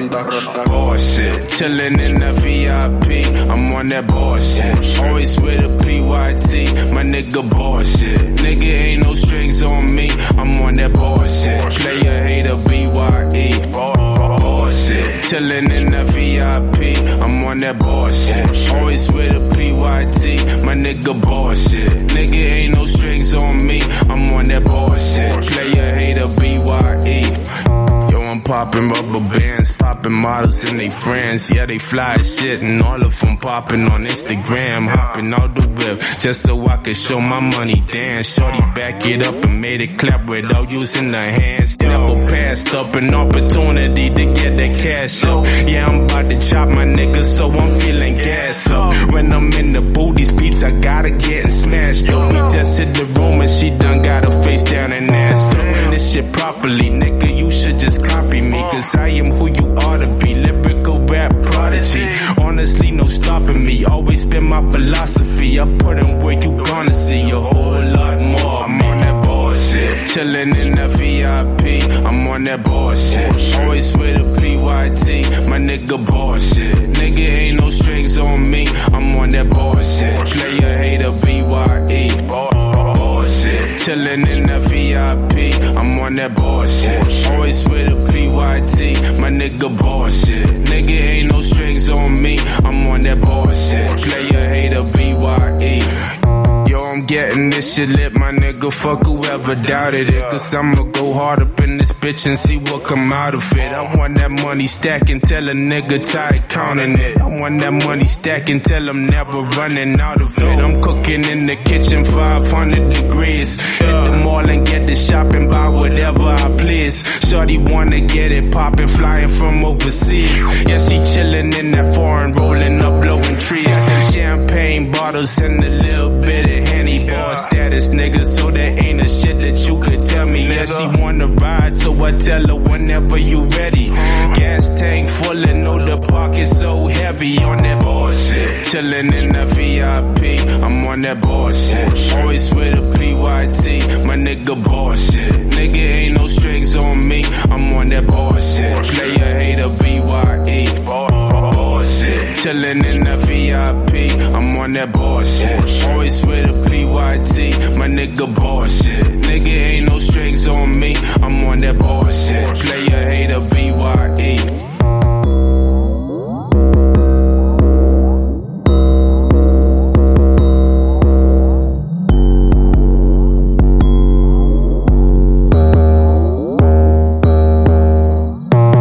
Bullshit, chillin' in the VIP, I'm on that bullshit. Always with a PYT, my nigga bullshit. Nigga ain't no strings on me, I'm on that bullshit. Player hater BYE, bullshit. Chillin' in the VIP, I'm on that bullshit. Always with a PYT, my nigga bullshit. Nigga ain't no strings on me, I'm on that bullshit. Player hater BYE. I'm poppin' rubber bands, poppin' models and they friends. Yeah, they fly as shit and all of them poppin' on Instagram. Hoppin' out the whip just so I could show my money dance. Shorty back it up and made it clap without using the hands. Never passed up an opportunity to get that cash up. Yeah, I'm about to chop my nigga, so I'm feeling gas up. When I'm in the booth, these beats I gotta get and smashed up. We just hit the room and she done got her face down and ass up. This shit properly, nigga, you should just copy me, cause I am who you ought to be. Lyrical rap prodigy, honestly no stopping me. Always been my philosophy, I put in where you gonna see a whole lot more. I'm on that bullshit, chillin' in the VIP, I'm on that bullshit. Always with a PYT, my nigga bullshit. Nigga ain't no strings on me, I'm on that bullshit. Player hater BYE, bullshit. Chillin' in the VIP, I'm on that bullshit. Always with a PYT, my nigga bullshit. Nigga ain't no strings on me, I'm on that bullshit. Player hater BYE. Yo, I'm getting this shit lit, my nigga, fuck whoever doubted it. Cause I'ma go hard up in this bitch and see what come out of it. I want that money stacking till a nigga tired counting it. I want that money stacking till I'm never running out of it. I'm cooking in the kitchen 500 degrees. Hit the mall and get the shopping, buy whatever I please. Shorty wanna get it poppin', flying from overseas. Yeah, she chillin' in that foreign, rolling up, blowing trees. Champagne bottles and a little bit of Henny, boy status, nigga, so there ain't a shit that you could tell me. Yeah, she wanna ride, so I tell her whenever you ready. Gas tank full and know the pocket so heavy on that bullshit. Chillin' in the VIP, I'm on that bullshit. Always with a PYT, my nigga bullshit. Nigga ain't no strings on me, I'm on that bullshit. Player hater BYE, bullshit. Chillin' in the VIP, I'm on that bullshit. Always with a PYT, my nigga bullshit. Nigga ain't no strings on me, I'm on that bullshit. Player hater BYE.